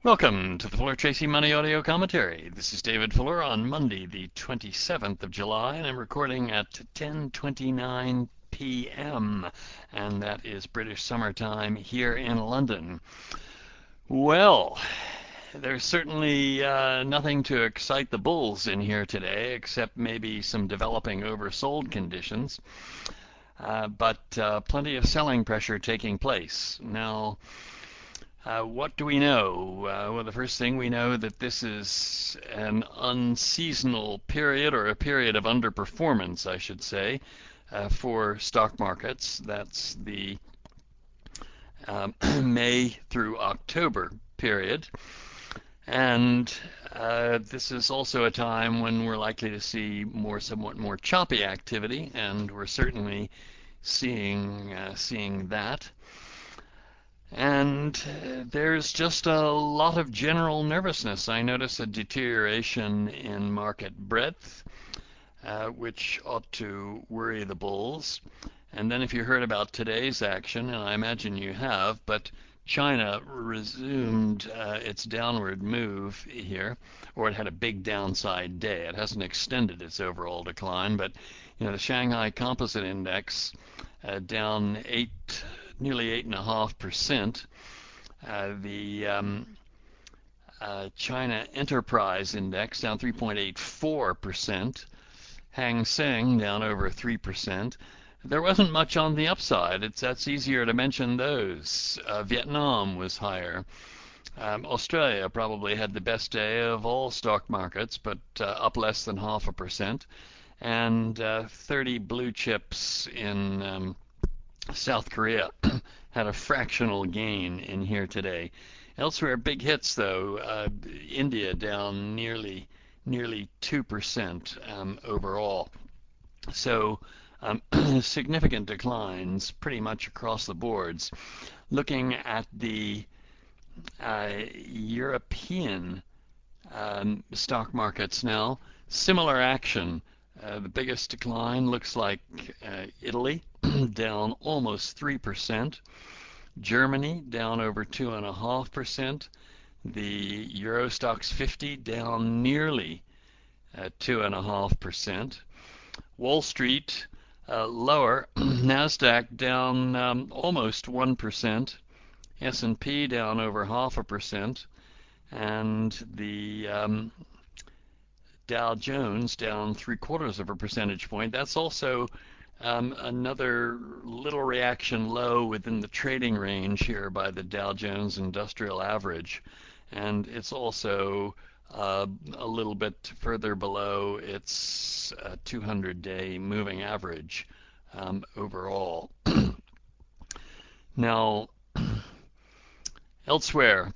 Welcome to the Fuller Tracy Money Audio Commentary. This is David Fuller on Monday, the 27th of July, and I'm recording at 10:29 p.m., and that is British summertime here in London. Well, there's certainly nothing to excite the bulls in here today, except maybe some developing oversold conditions, but plenty of selling pressure taking place. Now, what do we know? Well, the first thing we know that this is an unseasonal period, or a period of underperformance, I should say, for stock markets. That's the May through October period. And this is also a time when we're likely to see somewhat more choppy activity, and we're certainly seeing that. And there's just a lot of general nervousness. I notice a deterioration in market breadth, which ought to worry the bulls. And then if you heard about today's action, and I imagine you have, but China resumed its downward move here, or it had a big downside day. It hasn't extended its overall decline, but the Shanghai Composite Index down nearly 8.5%. The China Enterprise Index down 3.84%. Hang Seng down over 3%. There wasn't much on the upside. That's easier to mention those. Vietnam was higher. Australia probably had the best day of all stock markets, but up less than 0.5%. And 30 blue chips in South Korea had a fractional gain in here today. Elsewhere, big hits though. India down nearly 2% overall. So significant declines pretty much across the boards. Looking at the European stock markets now, similar action. The biggest decline looks like Italy, down almost 3%. Germany down over 2.5%. The Euro Stoxx 50 down nearly 2.5%. Wall Street lower. Nasdaq down almost 1%. S&P down over 0.5%, and the Dow Jones down 0.75 of a percentage point. That's also another little reaction low within the trading range here by the Dow Jones Industrial Average, and it's also a little bit further below its 200-day moving average overall. Now, elsewhere,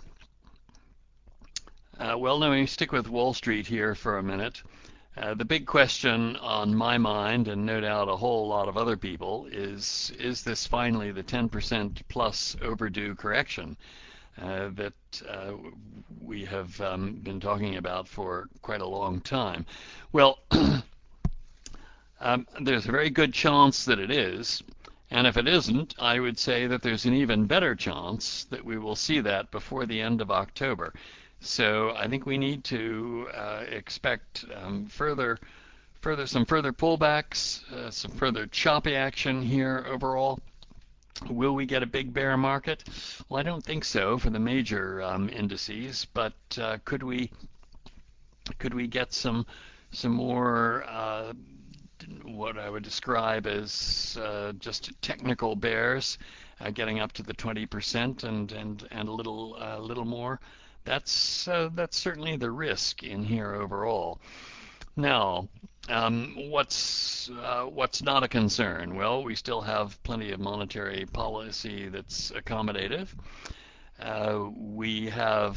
well, let me stick with Wall Street here for a minute. The big question on my mind, and no doubt a whole lot of other people, is this finally the 10% plus overdue correction that we have been talking about for quite a long time? Well, there's a very good chance that it is. And if it isn't, I would say that there's an even better chance that we will see that before the end of October. So I think we need to expect some further pullbacks, some further choppy action here overall. Will we get a big bear market? Well, I don't think so for the major indices, but could we get some more what I would describe as just technical bears, getting up to the 20% and a little more? That's certainly the risk in here overall. Now, what's not a concern? Well, we still have plenty of monetary policy that's accommodative. We have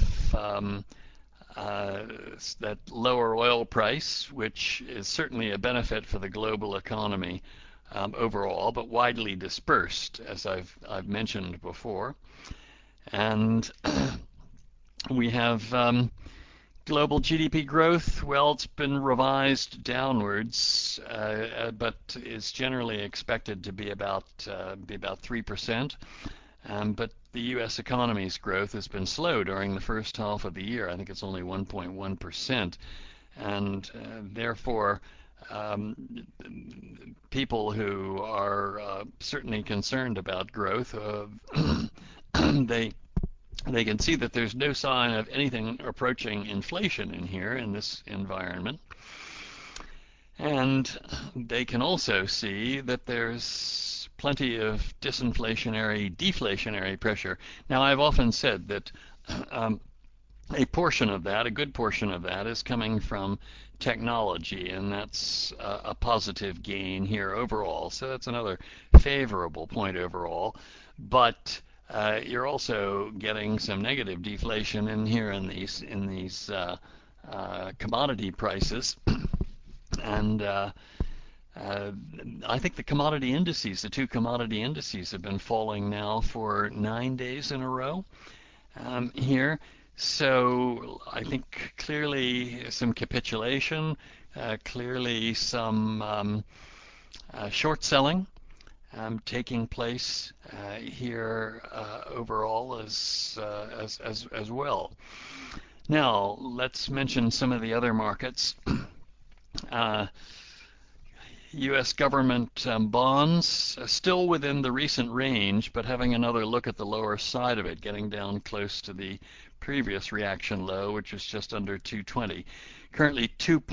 that lower oil price, which is certainly a benefit for the global economy overall, but widely dispersed, as I've mentioned before. And we have global GDP growth. Well, it's been revised downwards, but is generally expected to be about 3%. But the U.S. economy's growth has been slow during the first half of the year. I think it's only 1.1%, and therefore um, people who are certainly concerned about growth, they they can see that there's no sign of anything approaching inflation in here in this environment. And they can also see that there's plenty of disinflationary, deflationary pressure. Now, I've often said that um, a portion of that, a good portion of that, is coming from technology, and that's a positive gain here overall. So that's another favorable point overall. But you're also getting some negative deflation in here in these commodity prices, and I think the commodity indices, the two commodity indices, have been falling now for 9 days in a row here. So I think clearly some capitulation, clearly some short selling taking place here overall as well. Now let's mention some of the other markets. Uh, U.S. government bonds still within the recent range, but having another look at the lower side of it, getting down close to the previous reaction low, which was just under 220. Currently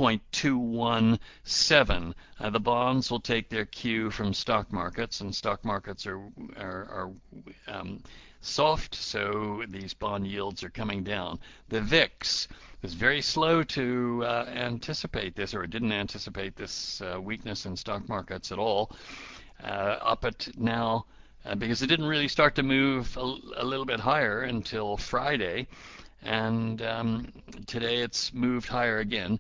2.217. The bonds will take their cue from stock markets, and stock markets are soft, so these bond yields are coming down. The VIX was very slow to anticipate this, or didn't anticipate this weakness in stock markets at all. Up at now, because it didn't really start to move a little bit higher until Friday, and today it's moved higher again,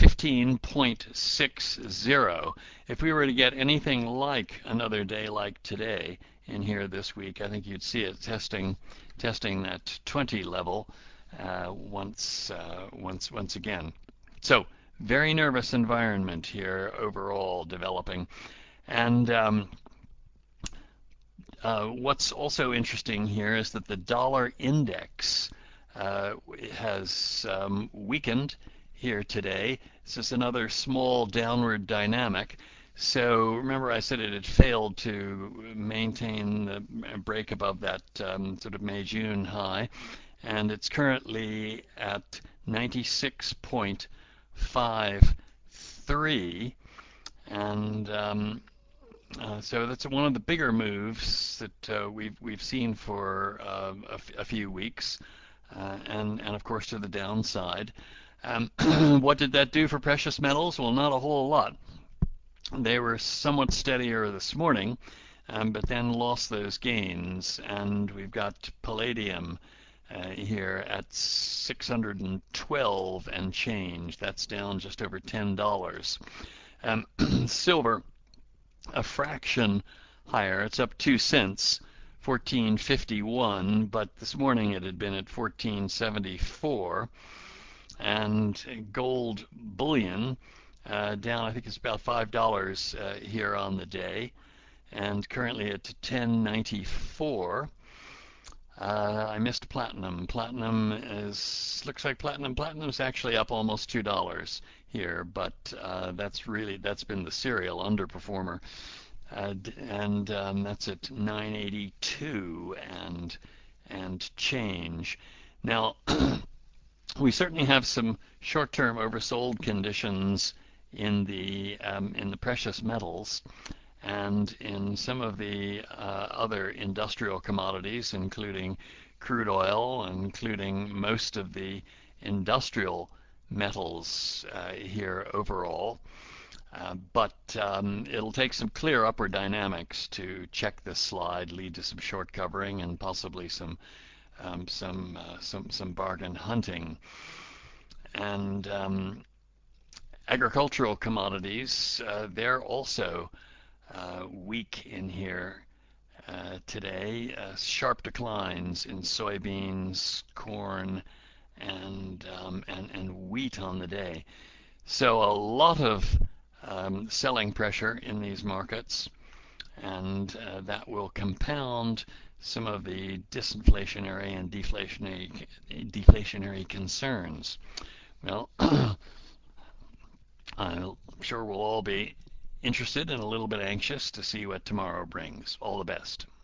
15.60. If we were to get anything like another day like today in here this week, I think you'd see it testing that 20 level once again. So very nervous environment here overall developing, and what's also interesting here is that the dollar index has weakened here today. This is another small downward dynamic. So remember I said it had failed to maintain the break above that sort of May-June high, and it's currently at 96.53, and so that's one of the bigger moves that we've seen for a few weeks, and of course to the downside. What did that do for precious metals? Well, not a whole lot. They were somewhat steadier this morning, but then lost those gains, and we've got palladium here at 612 and change. That's down just over $10. Silver, a fraction higher. It's up 2 cents, 14.51, but this morning it had been at 14.74. And gold bullion down, I think it's about $5 here on the day, and currently at 10.94. I missed platinum. Looks like platinum's actually up almost $2 here, but that's been the serial underperformer, and that's at 982 and change. Now we certainly have some short-term oversold conditions in the precious metals, and in some of the other industrial commodities, including crude oil, including most of the industrial metals here overall. But it'll take some clear upward dynamics to check this slide, lead to some short covering, and possibly some bargain hunting. And agricultural commodities, they're also weak in here today. Sharp declines in soybeans, corn, and wheat on the day. So a lot of selling pressure in these markets, and that will compound some of the disinflationary and deflationary concerns. Well, I'm sure we'll all be interested and a little bit anxious to see what tomorrow brings. All the best.